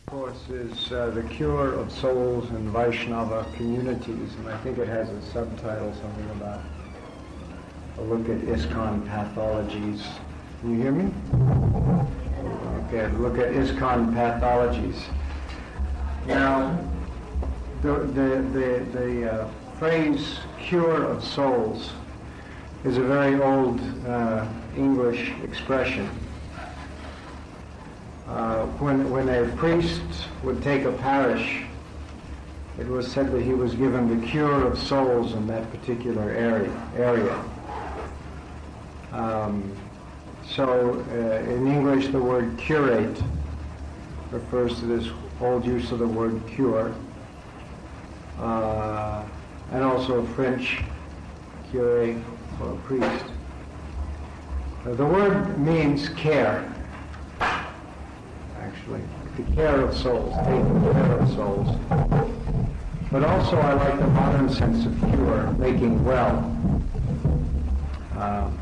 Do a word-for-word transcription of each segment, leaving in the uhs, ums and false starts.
Course is uh, The Cure of Souls in Vaishnava Communities, and I think it has a subtitle, something about a look at ISKCON pathologies. Can you hear me? Okay, look at ISKCON pathologies. Now, the, the, the, the uh, phrase cure of souls is a very old uh, English expression. Uh, when, when a priest would take a parish, it was said that he was given the cure of souls in that particular area. area. Um, so uh, in English, the word curate refers to this old use of the word cure, uh, and also French cure for a priest. Uh, the word means care. Actually, the care of souls, taking care of souls. But also I like the modern sense of cure, making well. Uh,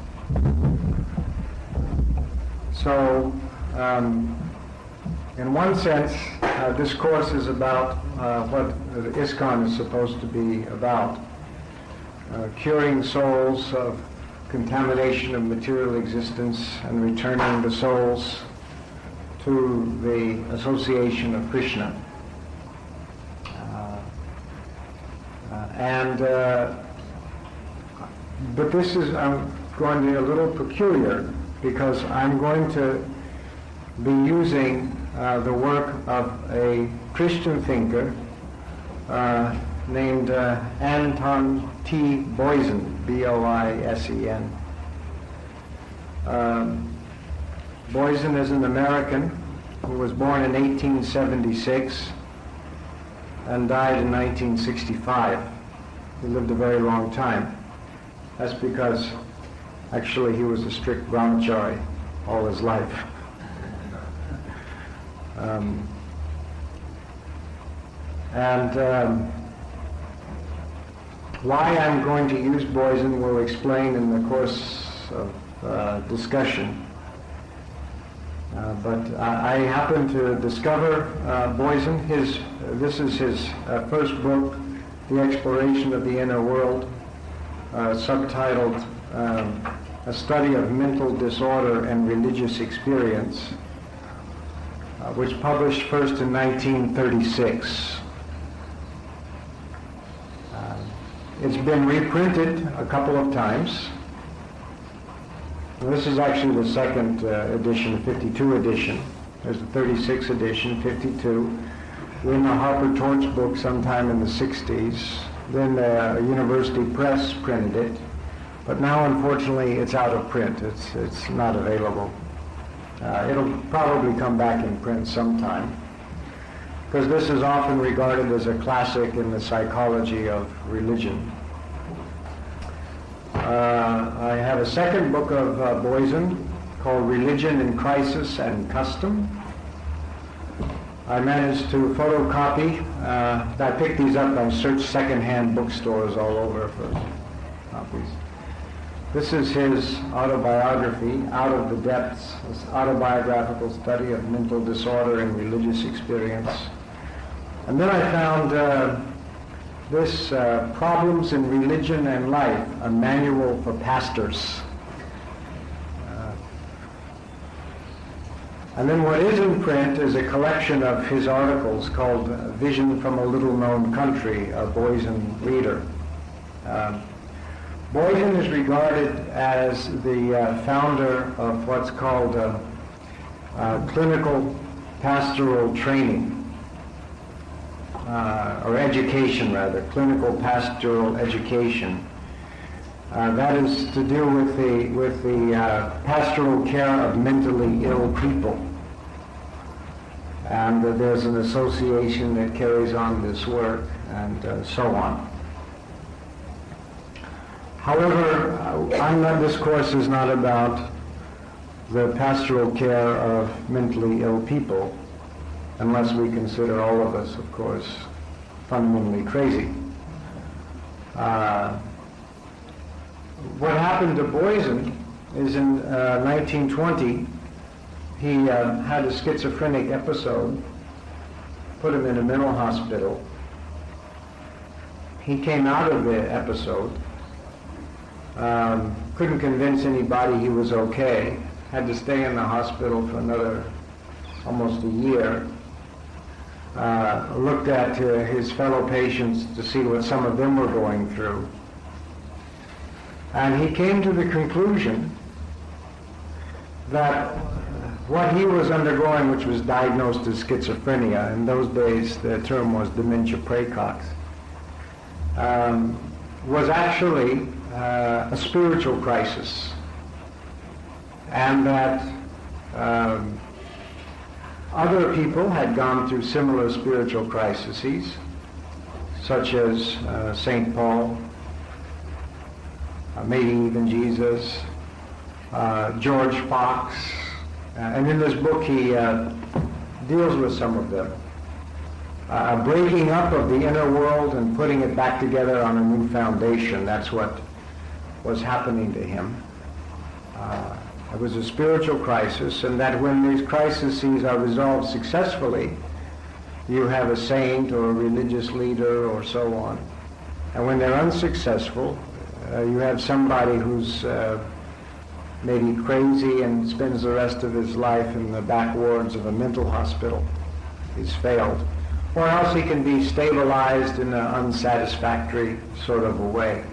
so, um, in one sense, uh, this course is about uh, what ISKCON is supposed to be about. Uh, curing souls of contamination of material existence and returning the souls to the association of Krishna. Uh, uh, and, uh, but this is, I'm going to be a little peculiar because I'm going to be using uh, the work of a Christian thinker uh, named uh, Anton T. Boysen, B O I S E N. Um, Boysen is an American who was born in eighteen seventy-six and died in nineteen sixty-five. He lived a very long time. That's because actually he was a strict brahmachari all his life. Um, and um, why I'm going to use Boysen will explain in the course of uh, discussion. Uh, but I, I happened to discover uh, Boysen. His, uh, this is his uh, first book, The Exploration of the Inner World, uh, subtitled um, A Study of Mental Disorder and Religious Experience, uh, which published first in nineteen thirty-six. Uh, it's been reprinted a couple of times. This is actually the second uh, edition, fifty-two edition. There's the thirty-six edition, fifty-two. In the Harper Torch book sometime in the sixties. Then uh, University Press printed it. But now, unfortunately, it's out of print. It's, it's not available. Uh, it'll probably come back in print sometime, because this is often regarded as a classic in the psychology of religion. Uh, I have a second book of uh, Boysen called Religion in Crisis and Custom. I managed to photocopy. Uh, I picked these up. I searched secondhand bookstores all over for copies. This is his autobiography, Out of the Depths, this autobiographical study of mental disorder and religious experience. And then I found uh, this uh, Problems in Religion and Life, a manual for pastors. Uh, and then what is in print is a collection of his articles called Vision from a Little Known Country, a Boysen reader. Um, Boysen is regarded as the uh, founder of what's called uh, uh, clinical pastoral training. Uh, or education rather, clinical pastoral education. Uh, that is to do with the with the uh, pastoral care of mentally ill people, and uh, there's an association that carries on this work, and uh, so on. However, uh, I'm not, this course is not about the pastoral care of mentally ill people, unless we consider all of us, of course, fundamentally crazy. Uh, what happened to Boysen is in uh, nineteen twenty, he uh, had a schizophrenic episode put him in a mental hospital. He came out of the episode, um, couldn't convince anybody he was okay, had to stay in the hospital for another almost a year, uh, looked at uh, his fellow patients to see what some of them were going through. And he came to the conclusion that what he was undergoing, which was diagnosed as schizophrenia, in those days the term was dementia praecox, um, was actually uh, a spiritual crisis, and that um, other people had gone through similar spiritual crises, such as uh, Saint Paul, uh, maybe even Jesus, uh, George Fox, uh, and in this book he uh, deals with some of them. Uh, a breaking up of the inner world and putting it back together on a new foundation. That's what was happening to him. Uh, it was a spiritual crisis, and that when these crises are resolved successfully, you have a saint or a religious leader or so on. And when they're unsuccessful, uh, you have somebody who's uh, maybe crazy and spends the rest of his life in the back wards of a mental hospital. He's failed. Or else he can be stabilized in an unsatisfactory sort of a way.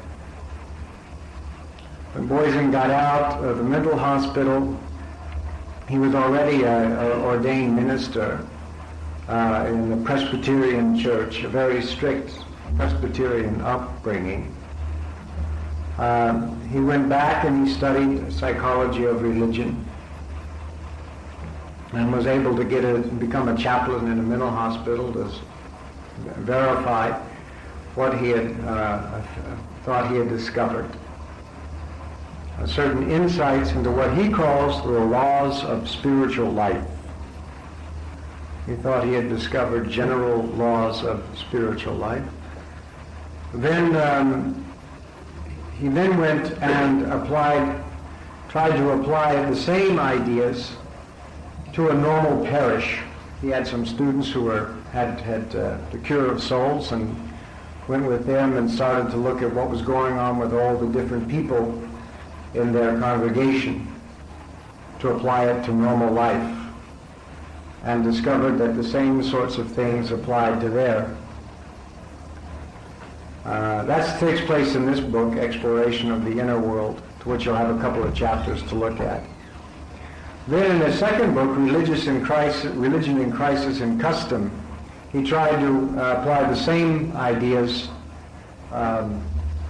When Boysen got out of the mental hospital, he was already an ordained minister uh, in the Presbyterian church, a very strict Presbyterian upbringing. Um, he went back and he studied psychology of religion and was able to get a, become a chaplain in a mental hospital to verify what he had uh, thought he had discovered. Uh, certain insights into what he calls the laws of spiritual life. He thought he had discovered general laws of spiritual life. Then um, he then went and applied, tried to apply the same ideas to a normal parish. He had some students who were had had uh, the cure of souls, and went with them and started to look at what was going on with all the different people in their congregation to apply it to normal life, and discovered that the same sorts of things applied to there. Uh, that takes place in this book, Exploration of the Inner World, to which you'll have a couple of chapters to look at. Then in the second book, Religious in Crisis, Religion in Crisis and Custom, he tried to uh, apply the same ideas um,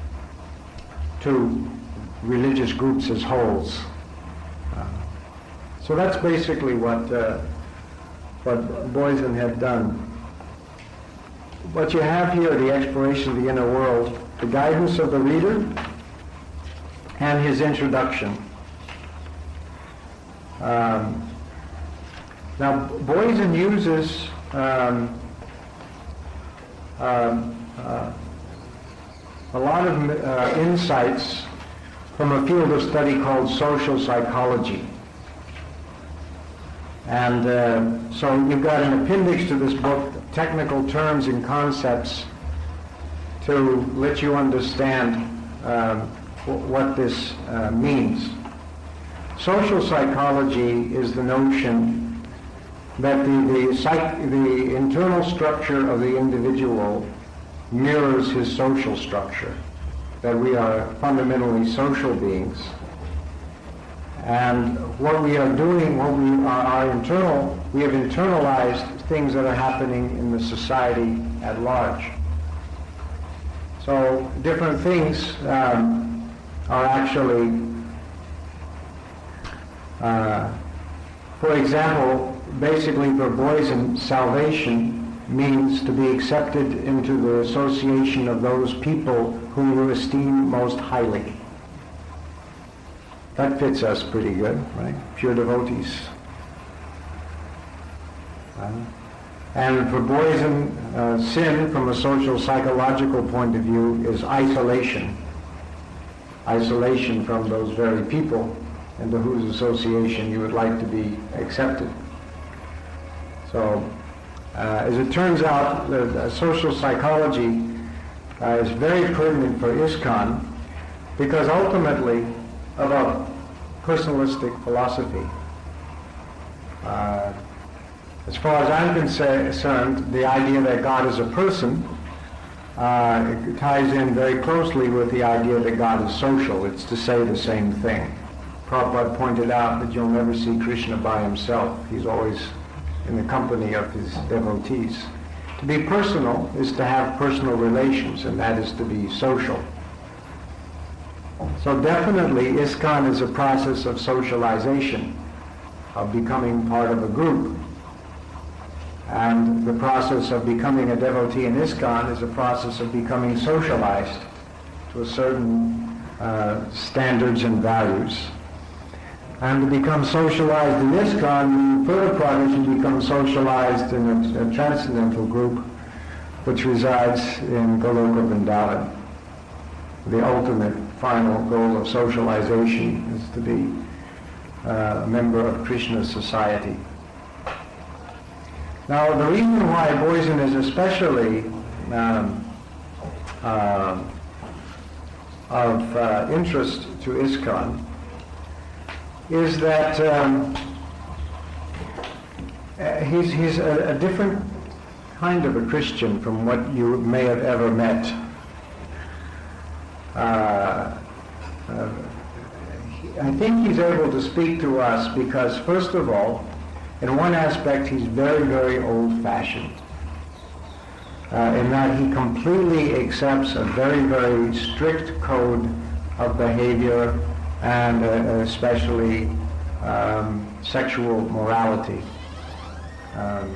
to religious groups as wholes. Uh, so that's basically what uh, what Boysen had done. What you have here, the exploration of the inner world, the guidance of the reader, and his introduction. Um, now, Boysen uses um, um, uh, a lot of uh, insights from a field of study called social psychology. And uh, so you've got an appendix to this book, technical terms and concepts to let you understand um, w- what this uh, means. Social psychology is the notion that the, the, psych, the internal structure of the individual mirrors his social structure, that we are fundamentally social beings. And what we are doing, what we are, our internal, we have internalized things that are happening in the society at large. So different things um, are actually, uh, for example, basically for Boysen, salvation means to be accepted into the association of those people whom you esteem most highly. That fits us pretty good, right? Pure devotees. Uh, and for Boysen, uh, sin, from a social psychological point of view, is isolation. Isolation from those very people into whose association you would like to be accepted. So Uh, as it turns out, the, the social psychology uh, is very pertinent for ISKCON because ultimately of a personalistic philosophy. Uh, as far as I'm concerned, the idea that God is a person uh, it ties in very closely with the idea that God is social. It's to say the same thing. Prabhupada pointed out that you'll never see Krishna by himself. He's always in the company of his devotees. To be personal is to have personal relations, and that is to be social. So definitely ISKCON is a process of socialization, of becoming part of a group. And the process of becoming a devotee in ISKCON is a process of becoming socialized to a certain uh, standards and values. And to become socialized in ISKCON, further progress, you become socialized in a, a transcendental group which resides in Goloka Vrindavan. The ultimate final goal of socialization is to be uh, a member of Krishna's society. Now, the reason why Boysen is especially um, uh, of uh, interest to ISKCON is that um, he's, he's a, a different kind of a Christian from what you may have ever met. Uh, uh, I think he's able to speak to us because, first of all, in one aspect, he's very, very old-fashioned, uh, in that he completely accepts a very, very strict code of behavior and uh, especially um, sexual morality. Um,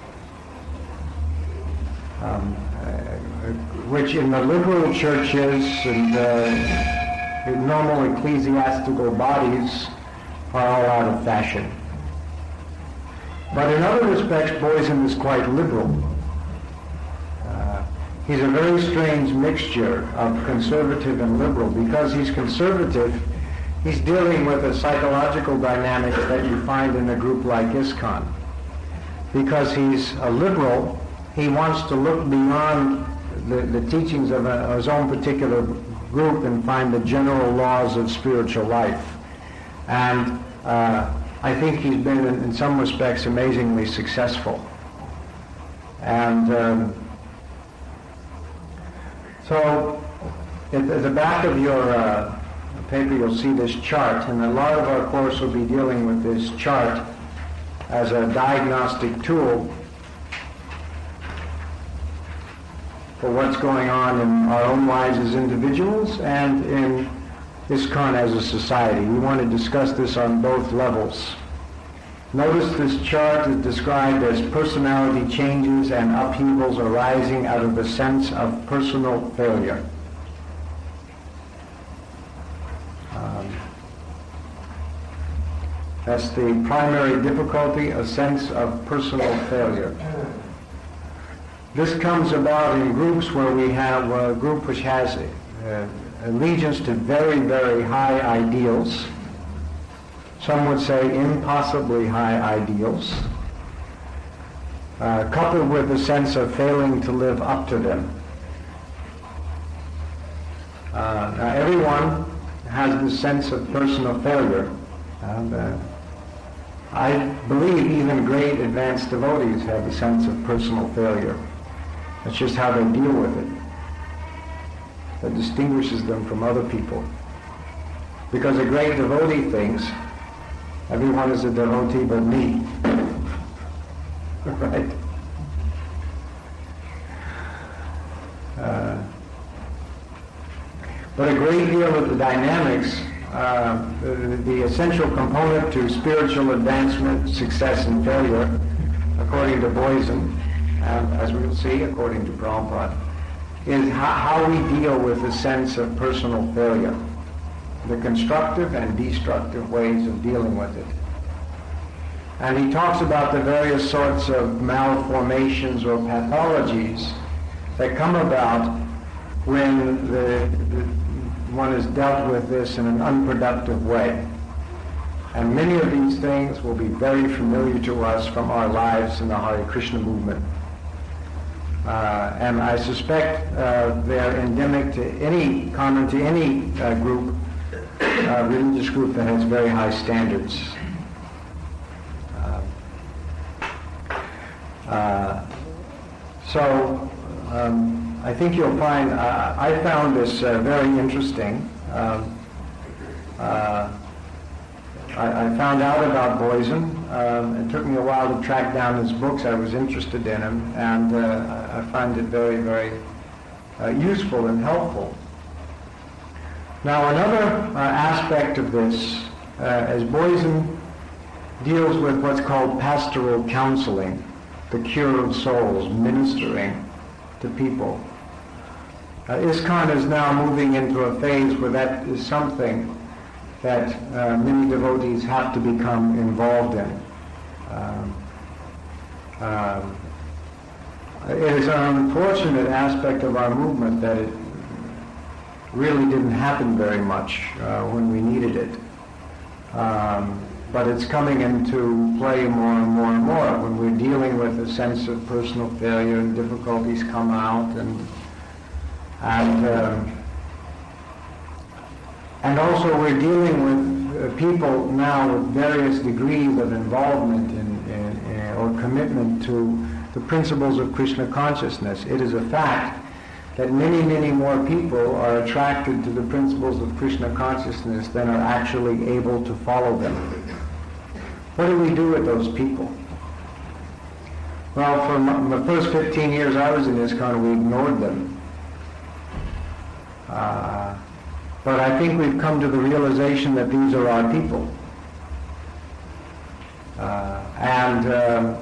um, uh, which in the liberal churches and uh, in normal ecclesiastical bodies are all out of fashion. But in other respects, Boysen is quite liberal. Uh, he's a very strange mixture of conservative and liberal. Because he's conservative, he's dealing with a psychological dynamic that you find in a group like ISKCON. Because he's a liberal, he wants to look beyond the, the teachings of, a, of his own particular group and find the general laws of spiritual life. And uh, I think he's been, in, in some respects, amazingly successful. And um, so, at, at the back of your uh, paper, you'll see this chart, and a lot of our course will be dealing with this chart as a diagnostic tool for what's going on in our own lives as individuals and in ISKCON as a society. We want to discuss this on both levels. Notice this chart is described as personality changes and upheavals arising out of the sense of personal failure. Um, that's the primary difficulty, a sense of personal failure. This comes about in groups where we have a group which has uh, allegiance to very, very high ideals. Some would say impossibly high ideals, uh, coupled with a sense of failing to live up to them. Uh, now everyone has this sense of personal failure, and uh, I believe even great advanced devotees have a sense of personal failure. That's just how they deal with it. That distinguishes them from other people. Because a great devotee thinks, everyone is a devotee but me. Right? Uh, but a great deal of the dynamics, uh, the, the essential component to spiritual advancement, success, and failure, according to Boysen, and as we will see, according to Prabhupada, is how, how we deal with the sense of personal failure, the constructive and destructive ways of dealing with it. And he talks about the various sorts of malformations or pathologies that come about when the, the, one is dealt with this in an unproductive way. And many of these things will be very familiar to us from our lives in the Hare Krishna movement. Uh, and I suspect uh, they're endemic to any, common to any uh, group, uh, religious group that has very high standards. Uh, uh, so um, I think you'll find, uh, I found this uh, very interesting. Um, uh, I, I found out about Boysen. Um, it took me a while to track down his books. I was interested in him, and uh, I find it very, very uh, useful and helpful. Now, another uh, aspect of this, uh, as Boysen deals with what's called pastoral counseling, the cure of souls, ministering to people, uh, ISKCON is now moving into a phase where that is something that uh, many devotees have to become involved in. Um, um, it is an unfortunate aspect of our movement that it really didn't happen very much uh, when we needed it. Um, but it's coming into play more and more and more when we're dealing with a sense of personal failure and difficulties come out, and and um, And also we're dealing with uh, people now with various degrees of involvement in, in, in, or commitment to the principles of Krishna consciousness. It is a fact that many, many more people are attracted to the principles of Krishna consciousness than are actually able to follow them. What do we do with those people? Well, for m- the first fifteen years I was in ISKCON, we ignored them. Uh, But I think we've come to the realization that these are our people. Uh, and um,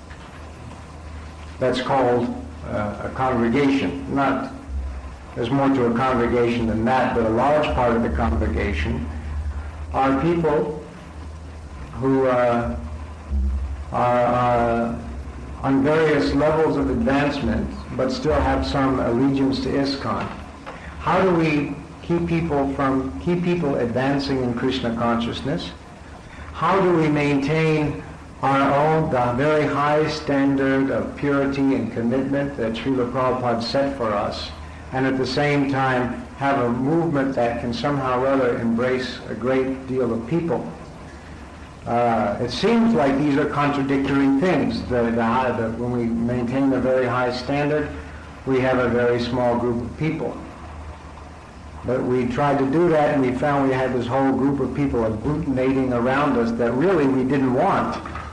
that's called uh, a congregation. Not, there's more to a congregation than that, but a large part of the congregation are people who uh, are, are on various levels of advancement, but still have some allegiance to ISKCON. How do we keep people from keep people advancing in Krishna consciousness? How do we maintain our own the very high standard of purity and commitment that Srila Prabhupada set for us, and at the same time have a movement that can somehow or other embrace a great deal of people? Uh, it seems like these are contradictory things. The, the, high, the, when we maintain a very high standard, we have a very small group of people. But we tried to do that, and we found we had this whole group of people agglutinating around us that really we didn't want.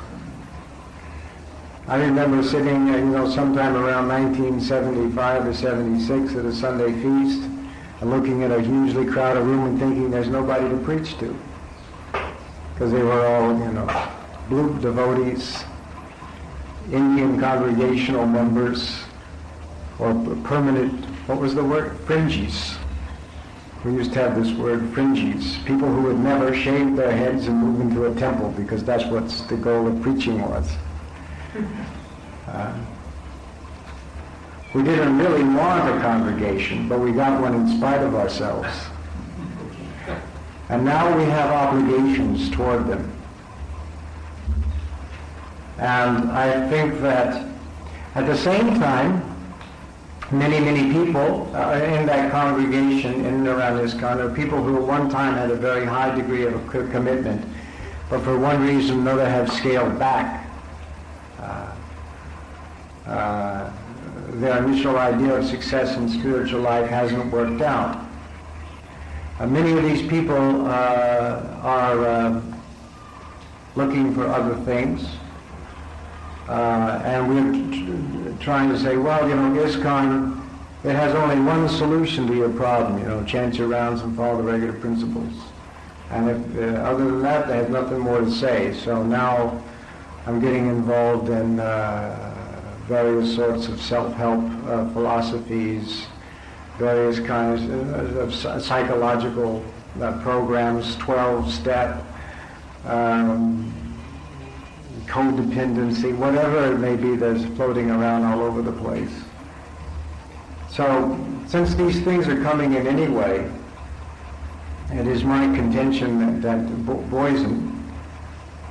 I remember sitting, you know, sometime around nineteen seventy-five or seventy-six at a Sunday feast, and looking at a hugely crowded room and thinking there's nobody to preach to, because they were all, you know, blue devotees, Indian congregational members, or permanent, what was the word? Fringies. We used to have this word, fringies, people who would never shave their heads and move into a temple because that's what the goal of preaching was. Uh, we didn't really want a congregation, but we got one in spite of ourselves. And now we have obligations toward them. And I think that at the same time, many, many people uh, in that congregation in and around ISKCON are people who at one time had a very high degree of commitment, but for one reason or another have scaled back. Uh, uh, their initial idea of success in spiritual life hasn't worked out. Uh, many of these people uh, are uh, looking for other things. Uh, and we're t- trying to say, well, you know, ISKCON, it has only one solution to your problem, you know, chant your rounds and follow the regular principles. And if, uh, other than that, they have nothing more to say. So now I'm getting involved in uh, various sorts of self-help uh, philosophies, various kinds of, of psychological uh, programs, twelve-step, um, codependency, whatever it may be that's floating around all over the place. So, since these things are coming in anyway, it is my contention that, that Boysen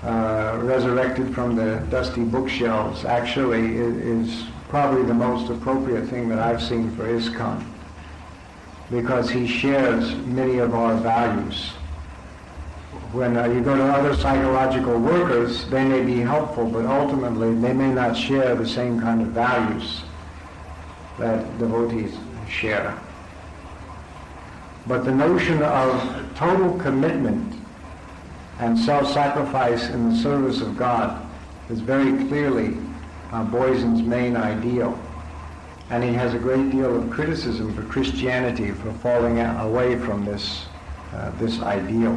uh, resurrected from the dusty bookshelves actually is, is probably the most appropriate thing that I've seen for ISKCON, because he shares many of our values. When uh, you go to other psychological workers, they may be helpful, but ultimately they may not share the same kind of values that devotees share. But the notion of total commitment and self-sacrifice in the service of God is very clearly uh, Boysen's main ideal. And he has a great deal of criticism for Christianity for falling away from this, uh, this ideal.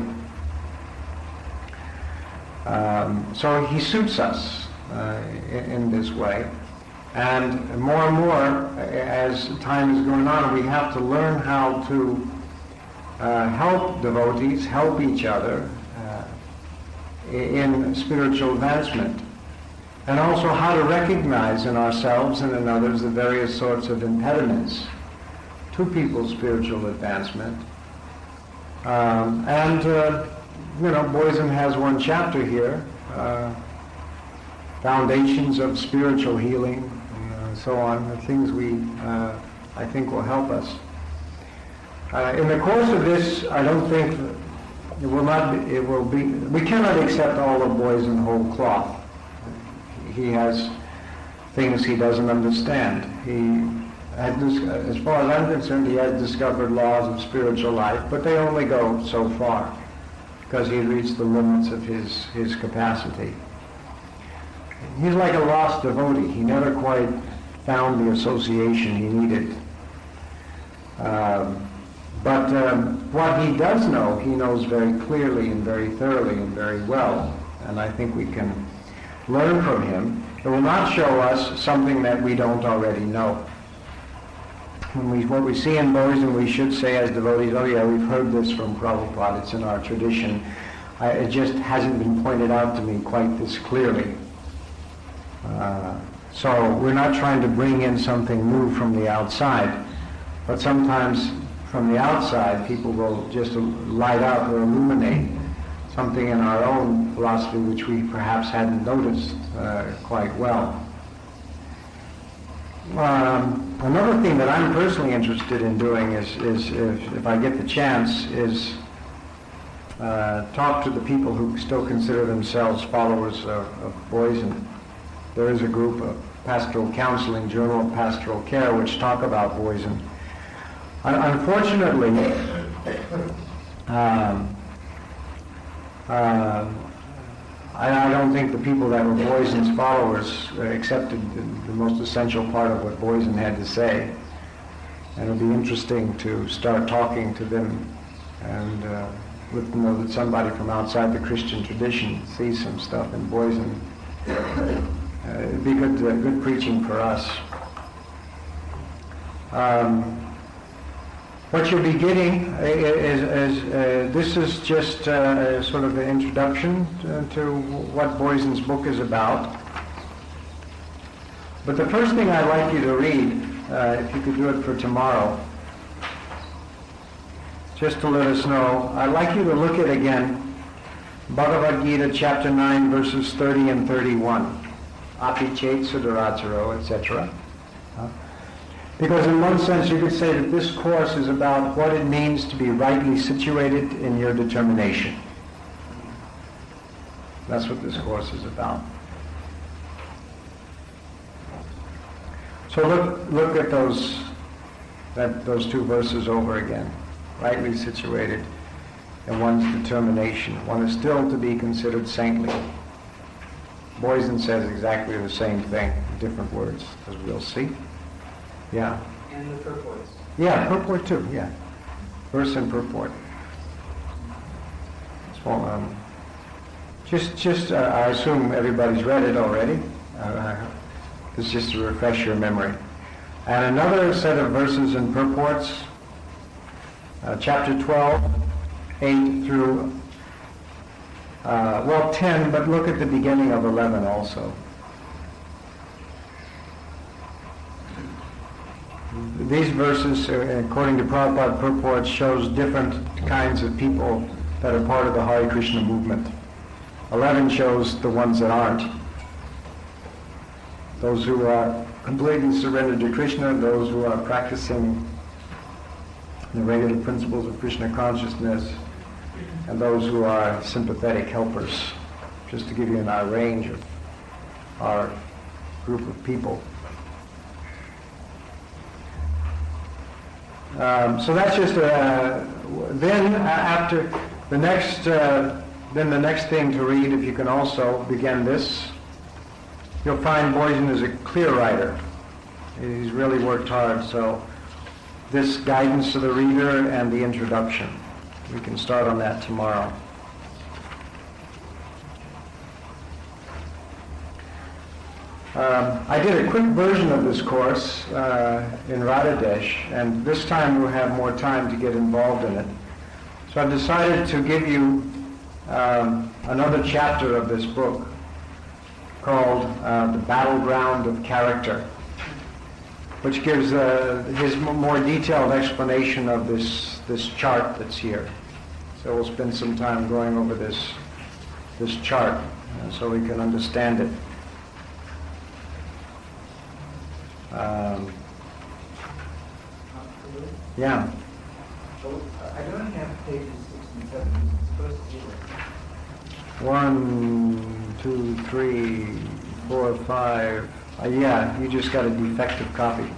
Um, so he suits us uh, in, in this way. And more and more, as time is going on, we have to learn how to uh, help devotees, help each other uh, in spiritual advancement. And also how to recognize in ourselves and in others the various sorts of impediments to people's spiritual advancement. Um, and, uh, you know, Boysen has one chapter here, uh, Foundations of Spiritual Healing, and uh, so on, the things we, uh, I think, will help us. Uh, in the course of this, I don't think it will not be, it will be, we cannot accept all of Boysen whole cloth. He has things he doesn't understand. He, had, as far as I'm concerned, he has discovered laws of spiritual life, but they only go so far, because he reached the limits of his, his capacity. He's like a lost devotee. He never quite found the association he needed. Um, but um, what he does know, he knows very clearly and very thoroughly and very well, and I think we can learn from him. It will not show us something that we don't already know. When we, what we see in Boysen, we should say as devotees, oh yeah, we've heard this from Prabhupada, it's in our tradition. I, it just hasn't been pointed out to me quite this clearly. Uh, so we're not trying to bring in something new from the outside, but sometimes from the outside people will just light up or illuminate something in our own philosophy which we perhaps hadn't noticed uh, quite well. Um, another thing that I'm personally interested in doing is, is if, if I get the chance, is uh, talk to the people who still consider themselves followers of, of Boysen. There is a group of Pastoral Counseling, Journal of Pastoral Care, which talk about Boysen. Unfortunately, um, uh, I, I don't think the people that were Boysen's followers uh, accepted the, the most essential part of what Boysen had to say. And it'll be interesting to start talking to them and uh, let them know that somebody from outside the Christian tradition sees some stuff in Boysen. Uh, it'd be good, uh, good preaching for us. Um, What you'll be getting is, is uh, this is just uh, sort of an introduction to, to what Boysen's book is about. But the first thing I'd like you to read, uh, if you could do it for tomorrow, just to let us know, I'd like you to look at again Bhagavad Gita chapter nine verses thirty and thirty-one, Api Chet Sudaracharo, et cetera. Because in one sense you could say that this course is about what it means to be rightly situated in your determination. That's what this course is about. So look look at those that those two verses over again. Rightly situated in one's determination. One is still to be considered saintly. Boysen says exactly the same thing, different words, as we'll see. Yeah. And the purports. Yeah, purport too, yeah. Verse and purport. So, um, just, just, uh, I assume everybody's read it already. Uh, it's just to refresh your memory. And another set of verses and purports, uh, chapter twelve, eight through, uh, well, ten, but look at the beginning of eleven also. These verses, according to Prabhupada purports, shows different kinds of people that are part of the Hare Krishna movement. eleven shows the ones that aren't. Those who are completely surrendered to Krishna, those who are practicing the regular principles of Krishna consciousness, and those who are sympathetic helpers, just to give you an, our range of our group of people. Um, so that's just a, then uh, after the next, uh, then the next thing to read, if you can also begin this, you'll find Boysen is a clear writer. He's really worked hard, so this guidance to the reader and the introduction. We can start on that tomorrow. Um, I did a quick version of this course uh, in Radhadesh, and this time we'll have more time to get involved in it. So I've decided to give you um, another chapter of this book called uh, The Battleground of Character, which gives uh, his m- more detailed explanation of this, this chart that's here. So we'll spend some time going over this, this chart uh, so we can understand it. Um, yeah. So I don't have pages six and seven. It's supposed to be there. One, two, three, four, five. Uh, yeah, you just got a defective copy.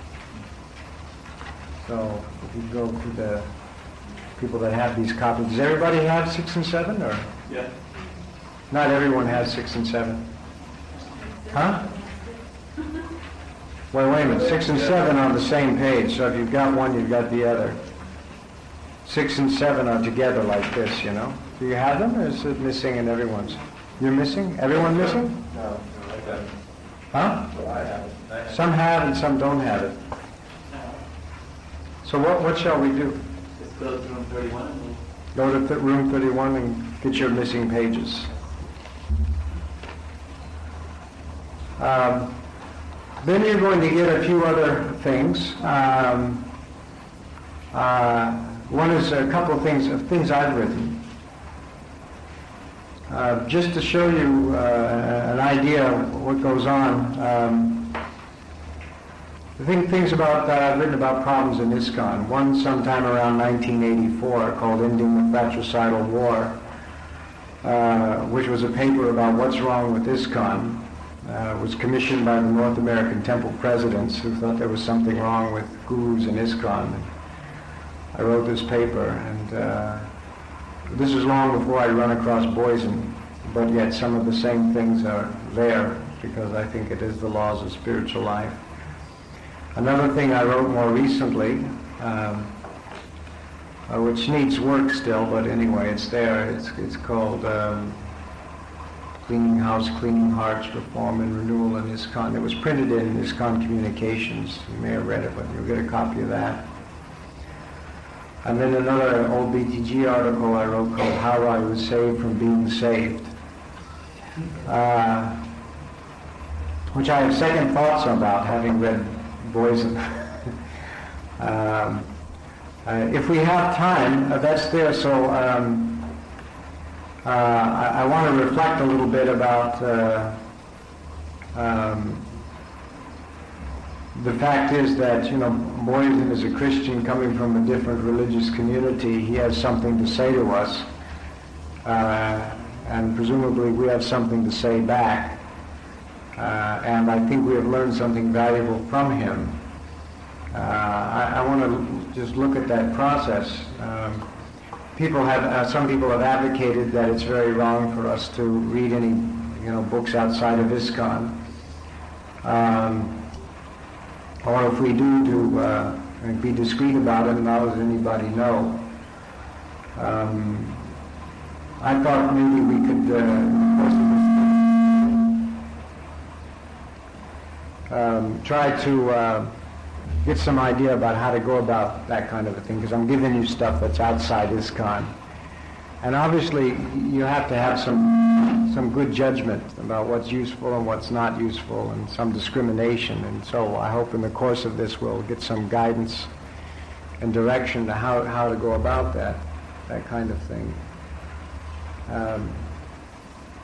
So if you go to the people that have these copies, does everybody have six and seven, or? Yeah. Not everyone has six and seven. Huh? Well, wait a minute. Six and seven are on the same page, so if you've got one, you've got the other. Six and seven are together like this, you know. Do you have them, or is it missing in everyone's? You're missing? Everyone missing? No, no, I got it. Huh? So I have it. I have Some have and some don't have it. So what what shall we do? Just go to room thirty-one and we'll... Go to th- room thirty-one and get your missing pages. Um, then you're going to get a few other things. Um, uh, one is a couple of things of things I've written. Uh, just to show you uh, an idea of what goes on. Um, I think things about that I've written about problems in ISKCON. One sometime around nineteen eighty-four called Ending the Fratricidal War, uh, which was a paper about what's wrong with ISKCON. Uh, was commissioned by the North American Temple presidents who thought there was something wrong with gurus in ISKCON. And I wrote this paper, and uh, this is long before I run across Boysen, but yet some of the same things are there because I think it is the laws of spiritual life. Another thing I wrote more recently, um, uh, which needs work still, but anyway, it's there. It's it's called um, Cleaning House, Cleaning Hearts, Reform and Renewal in ISKCON. It was printed in ISKCON Communications. You may have read it, but you'll get a copy of that. And then another old B T G article I wrote called How I Was Saved from Being Saved, uh, which I have second thoughts about, having read Boysen. um, uh, if we have time, uh, that's there. So um, uh, I, I want to reflect a little bit about uh, um, the fact is that, you know, Boysen is a Christian coming from a different religious community. He has something to say to us, uh, and presumably we have something to say back. Uh, and I think we have learned something valuable from him. Uh, I, I want to just look at that process. Um, people have, uh, some people have advocated that it's very wrong for us to read any, you know, books outside of ISKCON. Um, or if we do, to uh, be discreet about it and not let anybody know. Um, I thought maybe we could uh, um, try to uh, get some idea about how to go about that kind of a thing, because I'm giving you stuff that's outside ISKCON. And obviously you have to have some some good judgment about what's useful and what's not useful, and some discrimination. And so I hope in the course of this we'll get some guidance and direction to how, how to go about that, that kind of thing. Um,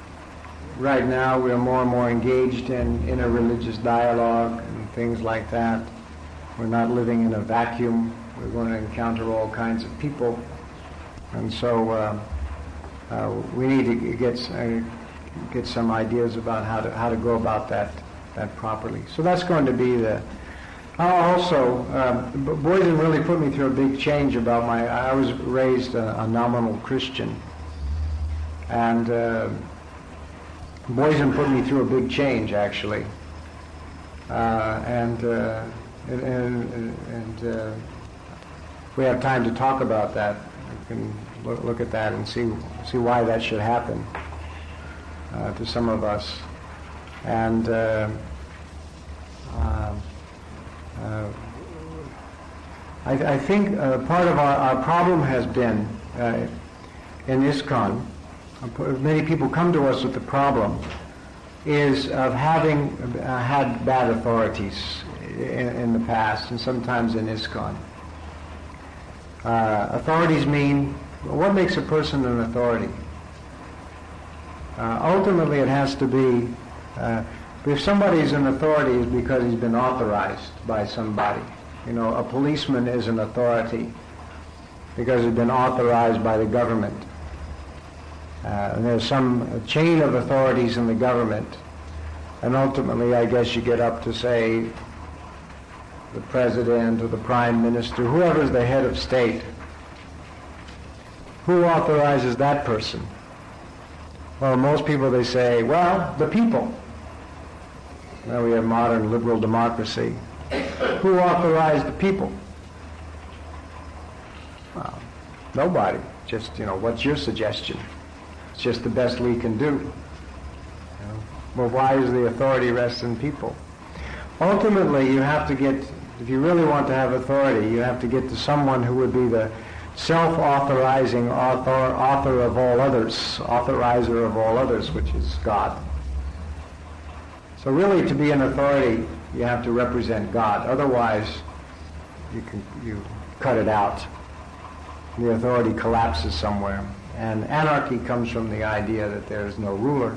right now we are more and more engaged in interreligious dialogue and things like that. We're not living in a vacuum. We're going to encounter all kinds of people. And so uh, uh, we need to get uh, get some ideas about how to how to go about that that properly. So that's going to be the. Uh, also, uh, Boysen really put me through a big change about my. I was raised a, a nominal Christian, and uh, Boysen put me through a big change actually, uh, and uh, and and, and uh, if we have time to talk about that, we can look, look at that and see see why that should happen uh, to some of us, and. Uh, uh, Uh, I, I think uh, part of our, our problem has been uh, in ISKCON, uh, many people come to us with the problem, is of having uh, had bad authorities in, in the past and sometimes in ISKCON. Uh, authorities mean, what makes a person an authority? Uh, ultimately it has to be uh, if somebody's an authority, it's because he's been authorized by somebody. You know, a policeman is an authority because he's been authorized by the government. Uh, and there's some chain of authorities in the government. And ultimately, I guess you get up to, say, the president or the prime minister, whoever's the head of state. Who authorizes that person? Well, most people, they say, well, the people. Now we have modern liberal democracy. Who authorized the people? Well, nobody. Just, you know, what's your suggestion? It's just the best we can do. You know? Well, why does the authority rest in people? Ultimately, you have to get, if you really want to have authority, you have to get to someone who would be the self-authorizing author, author of all others, authorizer of all others, which is God. So really, to be an authority, you have to represent God. Otherwise, you can you cut it out. The authority collapses somewhere. And anarchy comes from the idea that there is no ruler.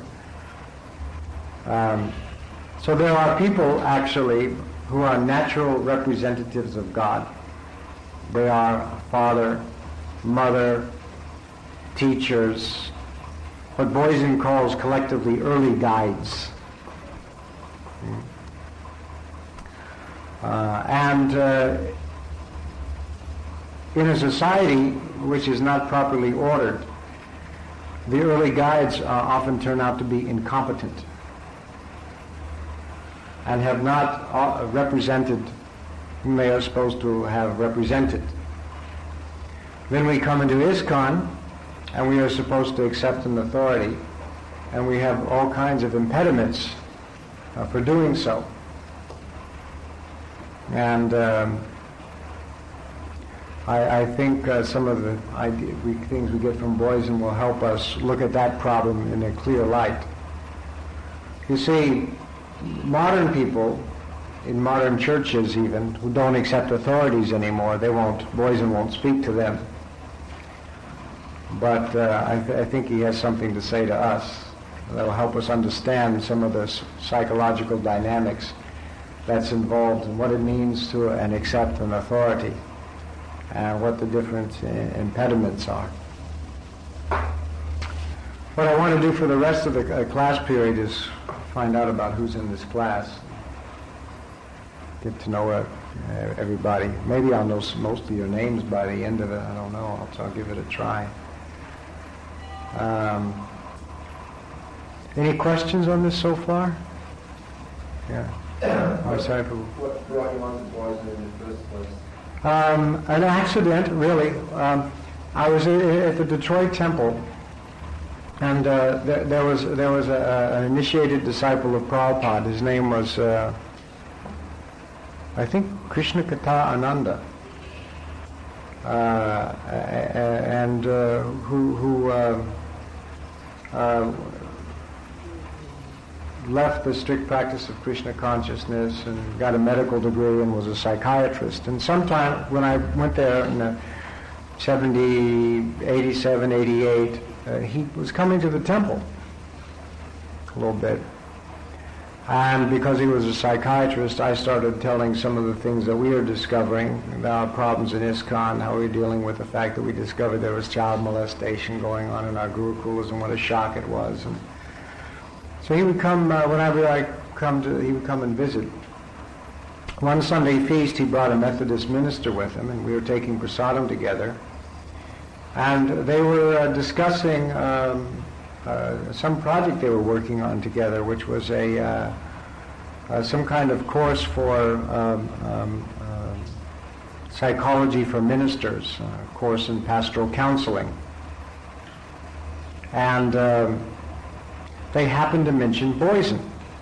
Um, so there are people, actually, who are natural representatives of God. They are father, mother, teachers, what Boysen calls collectively early guides. Uh, and uh, in a society which is not properly ordered, the early guides uh, often turn out to be incompetent and have not uh, represented whom they are supposed to have represented. Then we come into ISKCON, and we are supposed to accept an authority, and we have all kinds of impediments uh, for doing so. And um, I, I think uh, some of the idea, we, things we get from Boysen will help us look at that problem in a clear light. You see, modern people, in modern churches even, who don't accept authorities anymore, they won't, Boysen won't speak to them. But uh, I, th- I think he has something to say to us that will help us understand some of the s- psychological dynamics that's involved in what it means to and accept an authority and what the different uh, impediments are. What I want to do for the rest of the uh, class period is find out about who's in this class, get to know uh, everybody. Maybe I'll know most of your names by the end of it. I don't know. I'll, I'll give it a try. Um, any questions on this so far? Yeah. Oh, sorry for... What brought you on to Boysen in the first place? Um, an accident, really. Um, I was at the Detroit Temple, and uh, there, there was there was a, an initiated disciple of Prabhupada. His name was, uh, I think, Krishna Katha Ananda, uh, and uh, who who uh, uh, left the strict practice of Krishna consciousness and got a medical degree and was a psychiatrist. And sometime when I went there in the seventy, eighty-seven, eighty-eight, uh, he was coming to the temple. a little bit. And because he was a psychiatrist, I started telling some of the things that we are discovering, our problems in ISKCON, how we're dealing with the fact that we discovered there was child molestation going on in our gurukulas and what a shock it was. And so he would come, uh, whenever I come to, he would come and visit. One Sunday feast, he brought a Methodist minister with him, and we were taking prasadam together. And they were uh, discussing um, Uh, some project they were working on together, which was a uh, uh, some kind of course for um, um, uh, psychology for ministers, a course in pastoral counseling. And um, they happened to mention Boysen.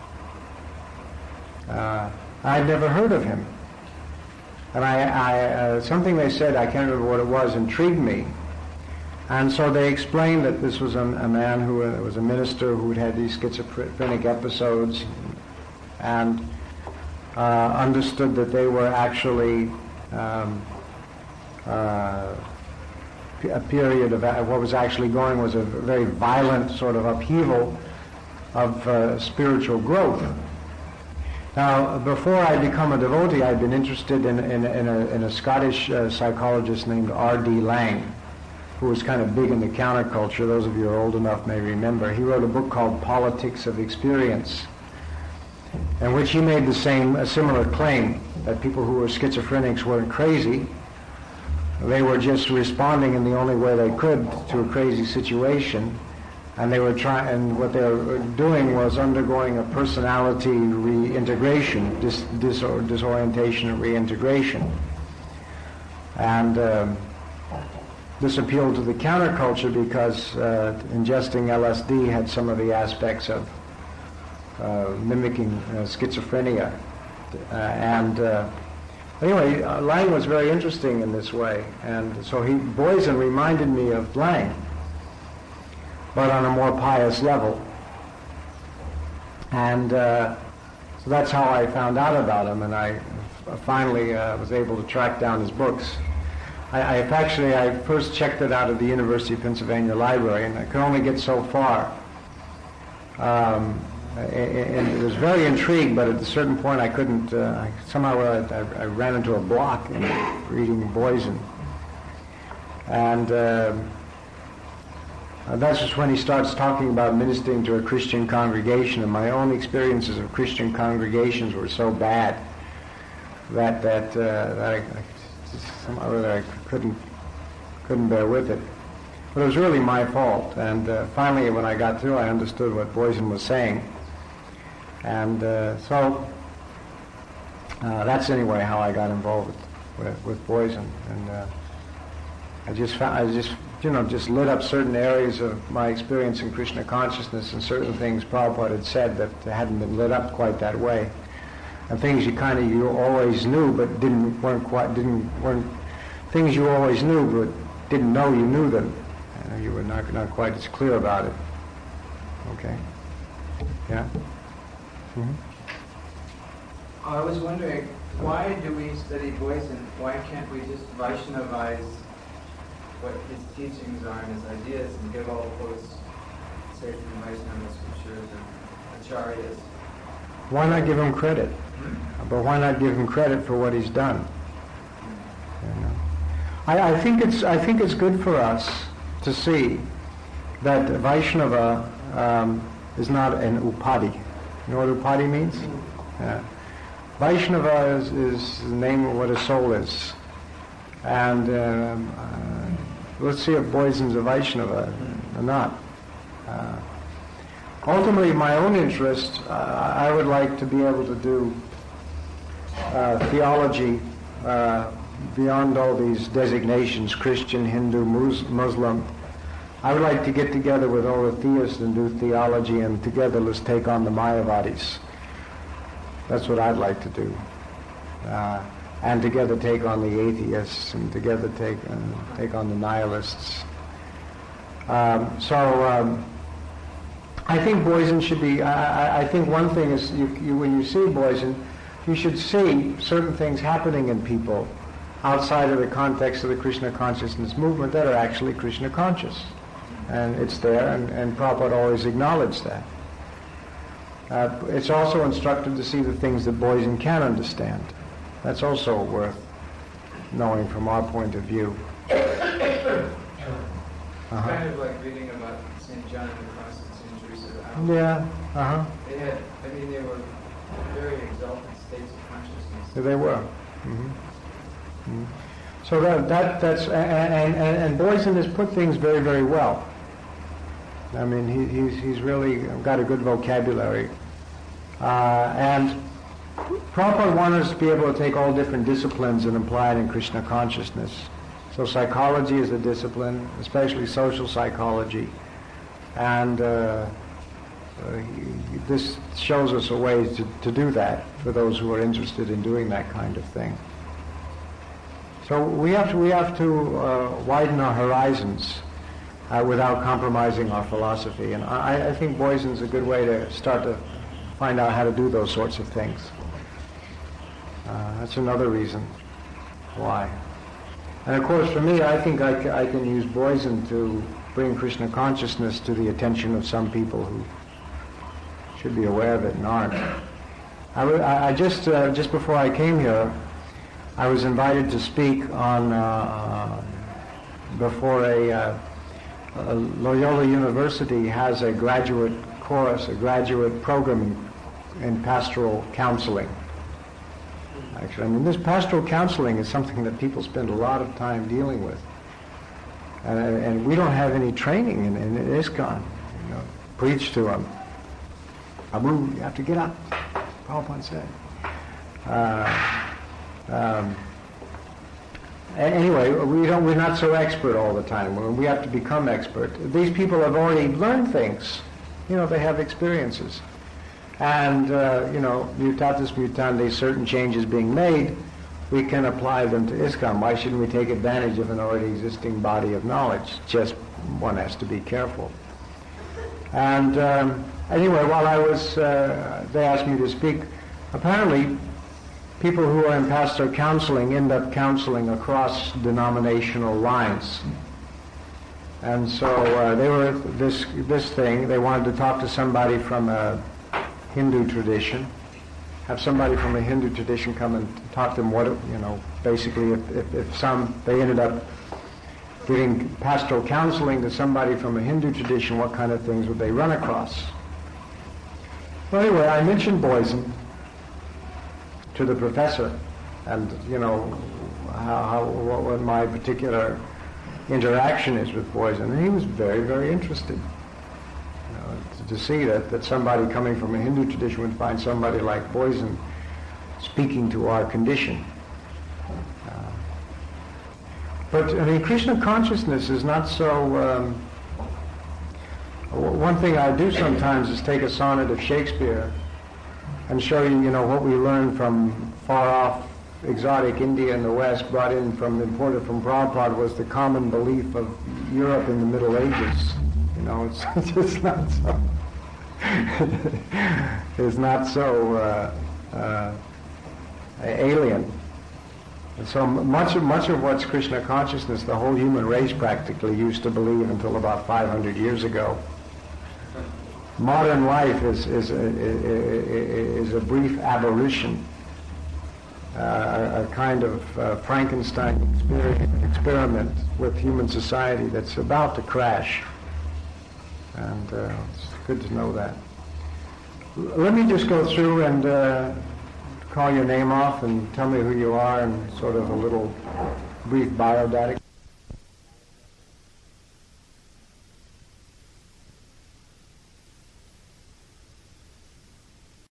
Uh, I'd never heard of him. And I, I uh, something they said, I can't remember what it was, intrigued me. And so they explained that this was a, a man who uh, was a minister who had had these schizophrenic episodes, and uh, understood that they were actually um, uh, a period of uh, what was actually going was a very violent sort of upheaval of uh, spiritual growth. Now, before I become a devotee, I'd been interested in, in, in, a, in a Scottish uh, psychologist named R D Laing, who was kind of big in the counterculture. Those of you who are old enough may remember. He wrote a book called Politics of Experience, in which he made the same, a similar claim, that people who were schizophrenics weren't crazy. They were just responding in the only way they could to a crazy situation, and they were trying, and what they were doing was undergoing a personality reintegration, dis, dis, disorientation and reintegration. And um, this appealed to the counterculture because uh, ingesting L S D had some of the aspects of uh, mimicking uh, schizophrenia. Uh, and uh, anyway, uh, Laing was very interesting in this way. And so he, Boysen reminded me of Laing, but on a more pious level. And uh, so that's how I found out about him, and I f- finally uh, was able to track down his books. I, I've actually, I first checked it out at the University of Pennsylvania Library, and I could only get so far. Um, and it was very intrigued, but at a certain point I couldn't, uh, somehow I, I ran into a block in reading Boysen. And uh, that's just when he starts talking about ministering to a Christian congregation, and my own experiences of Christian congregations were so bad that, that, uh, that I, I somehow or other I couldn't couldn't bear with it. But it was really my fault. And uh, finally, when I got through, I understood what Boysen was saying. And uh, so uh, that's anyway how I got involved with with, with Boysen. And uh, I just found, I just you know just lit up certain areas of my experience in Krishna consciousness, and certain things Prabhupada had said that hadn't been lit up quite that way. And things you kind of you always knew but didn't weren't quite didn't weren't things you always knew but didn't know you knew them. Uh, you were not not quite as clear about it. Okay. Yeah. Mm-hmm. I was wondering, why do we study Boysen? Why can't we just Vaishnavize what his teachings are and his ideas and give all quotes, say from Vaishnava scriptures and acharyas? Why not give him credit? But why not give him credit for what he's done? You know? I, I think it's I think it's good for us to see that Vaishnava um, is not an upadi. You know what upadi means? Yeah. Vaishnava is, is the name of what a soul is. And um, uh, let's see if Boysen's a Vaishnava or not. Uh, ultimately, my own interest, uh, I would like to be able to do uh, theology uh, beyond all these designations, Christian, Hindu, Mus- Muslim. I would like to get together with all the theists and do theology, and together let's take on the Mayavadis. That's what I'd like to do. Uh, and together take on the atheists, and together take uh, take on the nihilists. Um, so um, I think Boysen should be, I, I think one thing is, you, you, when you see Boysen, you should see certain things happening in people outside of the context of the Krishna consciousness movement that are actually Krishna conscious. And it's there, and, and Prabhupada always acknowledged that. Uh, it's also instructive to see the things that Boysen can understand. That's also worth knowing from our point of view. It's Uh-huh. kind of like reading about Saint John of the Cross and Saint Teresa of Avila. Yeah, uh-huh. They had, I mean, they were very exalted states of consciousness. Yeah, they were. Mhm. Mhm. So that, that that's and, and and Boysen has put things very very well. I mean, he, he's he's really got a good vocabulary, uh, and Prabhupada wanted us to be able to take all different disciplines and apply it in Krishna consciousness. So psychology is a discipline, especially social psychology, and uh, uh, he, this shows us a way to, to do that for those who are interested in doing that kind of thing. So we have to we have to uh, widen our horizons uh, without compromising our philosophy, and I, I think Boysen's a good way to start to find out how to do those sorts of things. Uh, that's another reason why. And of course, for me, I think I, ca- I can use Boysen to bring Krishna consciousness to the attention of some people who should be aware of it and aren't. I, w- I I just uh, just before I came here, I was invited to speak on uh, before a, uh, a Loyola University has a graduate course, a graduate program in, in pastoral counseling. Actually, I mean, this pastoral counseling is something that people spend a lot of time dealing with, and, and we don't have any training in, in ISKCON. You know, preach to them. Abu, you have to get up. Prabhupada said. Uh, um, a- anyway, we don't. We're not so expert all the time. We have to become expert. These people have already learned things. You know, they have experiences. And, uh, you know, mutatis mutandis, certain changes being made, we can apply them to ISKCON. Why shouldn't we take advantage of an already existing body of knowledge? Just one has to be careful. And um, anyway, while I was, uh, they asked me to speak, apparently people who are in pastoral counseling end up counseling across denominational lines. And so uh, they were, this, this thing, they wanted to talk to somebody from a Hindu tradition, have somebody from a Hindu tradition come and talk to them what, you know, basically if, if, if some, they ended up giving pastoral counseling to somebody from a Hindu tradition, what kind of things would they run across? Well, anyway, I mentioned Boysen to the professor, and, you know, how, how what, what my particular interaction is with Boysen, and he was very, very interested. To see that, that somebody coming from a Hindu tradition would find somebody like Boysen speaking to our condition. Uh, but, I mean, Krishna consciousness is not so... Um, w- one thing I do sometimes is take a sonnet of Shakespeare and show you, you know, what we learned from far-off exotic India in the West, brought in from, imported from Prabhupada, was the common belief of Europe in the Middle Ages. You know, it's just not so... is not so uh, uh, alien. And so much of much of what's Krishna consciousness, the whole human race practically used to believe until about five hundred years ago. Modern life is is a, is a brief aberration, uh, a kind of uh, Frankenstein exper- experiment with human society that's about to crash. And uh, it's good to know that. L- let me just go through and uh, call your name off and tell me who you are and sort of a little brief biodata.